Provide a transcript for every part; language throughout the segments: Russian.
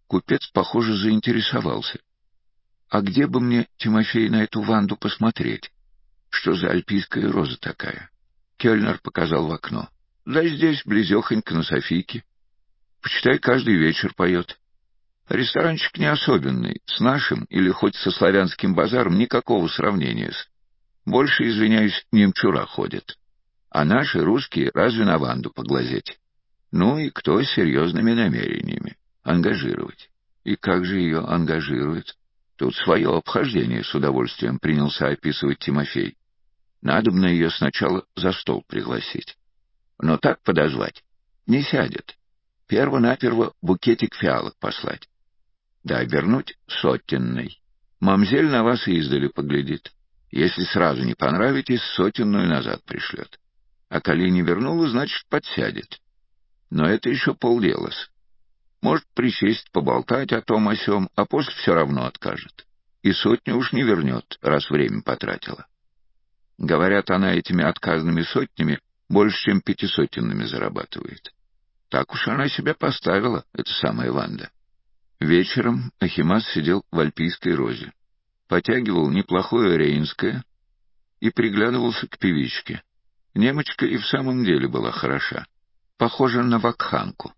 Купец, похоже, заинтересовался. «А где бы мне, Тимофей, на эту Ванду посмотреть? Что за альпийская роза такая?» Кельнер показал в окно. «Да здесь, близехонько, на Софийке. Почитай, каждый вечер поет. Ресторанчик не особенный, с нашим или хоть со славянским базаром никакого сравнения с. Больше, извиняюсь, немчура ходят. А наши, русские, разве на Ванду поглазеть? Ну и кто с серьезными намерениями? Ангажировать. И как же ее ангажируют? Тут свое обхождение с удовольствием принялся описывать Тимофей. Надобно ее сначала за стол пригласить. Но так подозвать не сядет. Перво-наперво букетик фиалок послать. Да обернуть сотенной. Мамзель на вас издали поглядит. Если сразу не понравитесь, сотенную назад пришлет. А коли не вернула, значит, подсядет. Но это еще полдела-с. Может присесть, поболтать о том о сём, а после все равно откажет. И сотню уж не вернет, раз время потратила. Говорят, она этими отказными сотнями больше, чем пятисотенными зарабатывает. Так уж она себя поставила, эта самая Ванда. Вечером Ахимас сидел в альпийской розе, потягивал неплохое рейнское и приглядывался к певичке. Немочка и в самом деле была хороша, похожа на вакханку.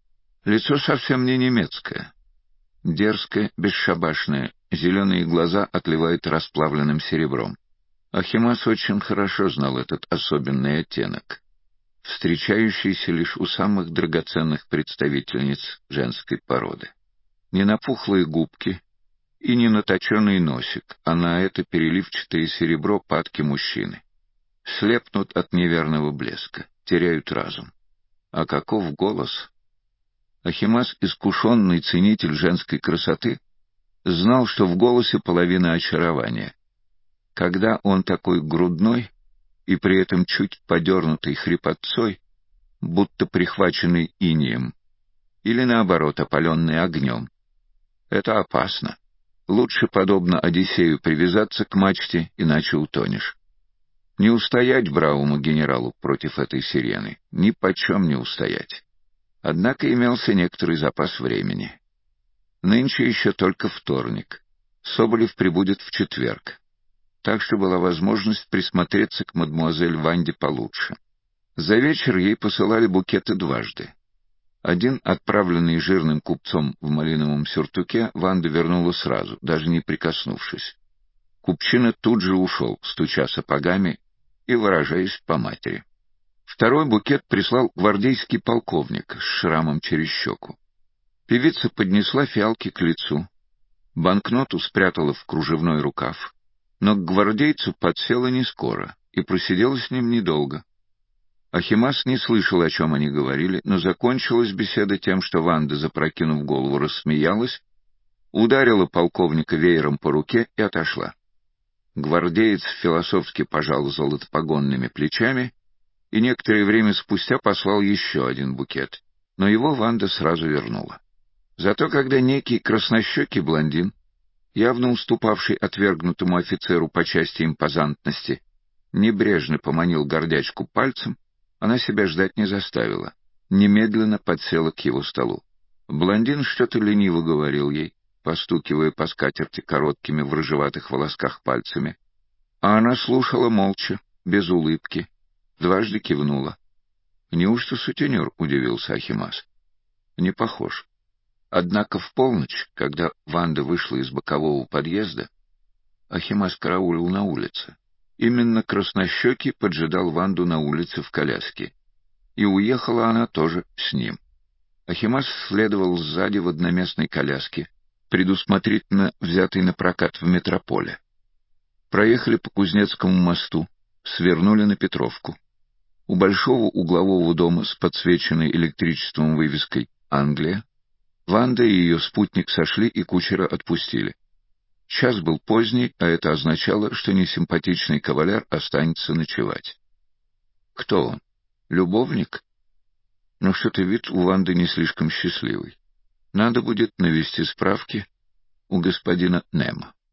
Лицо совсем не немецкое, дерзкое, бесшабашное, зеленые глаза отливают расплавленным серебром. Ахимас очень хорошо знал этот особенный оттенок, встречающийся лишь у самых драгоценных представительниц женской породы. Не на пухлые губки и не на точеный носик, а на это переливчатое серебро падки мужчины. Слепнут от неверного блеска, теряют разум. А каков голос! Ахимас, искушенный ценитель женской красоты, знал, что в голосе половина очарования. Когда он такой грудной и при этом чуть подернутый хрипотцой, будто прихваченный инеем, или наоборот опаленный огнем, это опасно. Лучше, подобно Одиссею, привязаться к мачте, иначе утонешь. Не устоять бравому генералу против этой сирены, ни почем не устоять. Однако имелся некоторый запас времени. Нынче еще только вторник. Соболев прибудет в четверг. Так что была возможность присмотреться к мадемуазель Ванде получше. За вечер ей посылали букеты дважды. Один, отправленный жирным купцом в малиновом сюртуке, Ванда вернула сразу, даже не прикоснувшись. Купчина тут же ушел, стуча сапогами и выражаясь по матери. Второй букет прислал гвардейский полковник с шрамом через щеку. Певица поднесла фиалки к лицу, банкноту спрятала в кружевной рукав, но к гвардейцу подсела не скоро и просидела с ним недолго. Ахимас не слышал, о чем они говорили, но закончилась беседа тем, что Ванда, запрокинув голову, рассмеялась, ударила полковника веером по руке и отошла. Гвардеец философски пожал золотопогонными плечами и некоторое время спустя послал еще один букет, но его Ванда сразу вернула. Зато когда некий краснощекий блондин, явно уступавший отвергнутому офицеру по части импозантности, небрежно поманил гордячку пальцем, она себя ждать не заставила, немедленно подсела к его столу. Блондин что-то лениво говорил ей, постукивая по скатерти короткими в рыжеватых волосках пальцами, а она слушала молча, без улыбки, дважды кивнула. «Неужто сутенер?» — удивился Ахимас. «Не похож». Однако в полночь, когда Ванда вышла из бокового подъезда, Ахимас караулил на улице. Именно краснощекий поджидал Ванду на улице в коляске, и уехала она тоже с ним. Ахимас следовал сзади в одноместной коляске, предусмотрительно взятой на прокат в метрополе. Проехали по Кузнецкому мосту, свернули на Петровку. У большого углового дома с подсвеченной электричеством вывеской «Англия» Ванда и ее спутник сошли и кучера отпустили. Час был поздний, а это означало, что несимпатичный кавалер останется ночевать. Кто он? Любовник? Но что-то вид у Ванды не слишком счастливый. Надо будет навести справки у господина Немо.